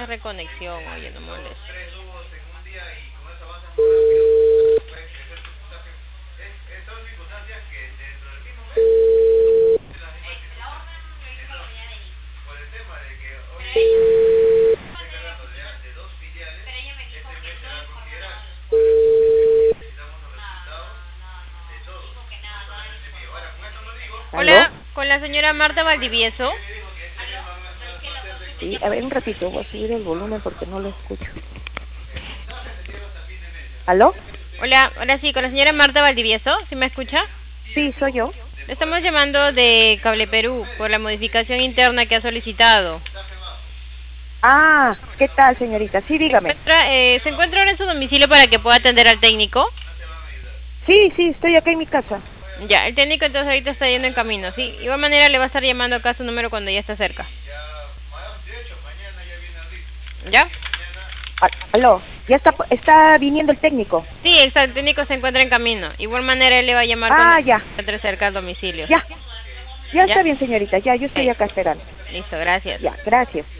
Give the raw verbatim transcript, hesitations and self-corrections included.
reconexión, oye, no molestes. Hola, con la señora Marta Valdivieso. Sí, a ver, un ratito, voy a subir el volumen porque no lo escucho. ¿Aló? Hola, ahora sí, con la señora Marta Valdivieso, ¿sí me escucha? Sí, soy yo. Le estamos llamando de Cable Perú por la modificación interna que ha solicitado. Ah, ¿qué tal, señorita? Sí, dígame. ¿Se encuentra, eh, ¿se encuentra ahora en su domicilio para que pueda atender al técnico? Sí, sí, estoy acá en mi casa. Ya, el técnico entonces ahorita está yendo en camino, ¿sí? De igual manera le va a estar llamando acá a su número cuando ya está cerca. ¿Ya? Ah, ¿Aló? ¿Ya está, está viniendo el técnico? Sí, exacto, el técnico se encuentra en camino. De igual manera él le va a llamar Ah, cuando ya. entre cerca al domicilio. Ya. Ya ¿Ya? está bien, señorita. Ya, yo estoy Eh, acá esperando. listo, gracias. Ya, gracias.